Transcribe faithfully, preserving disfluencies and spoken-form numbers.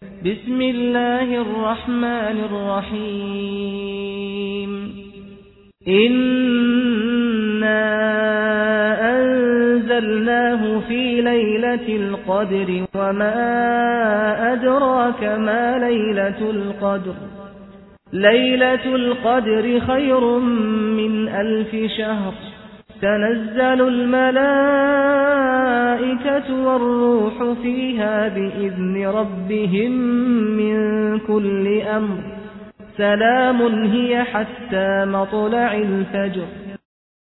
بسم الله الرحمن الرحيم إنا أنزلناه في ليلة القدر وما أدراك ما ليلة القدر ليلة القدر خير من ألف شهر تنزل الملائكة والروح فيها بإذن ربهم من كل أمر سلام هي حتى مطلع الفجر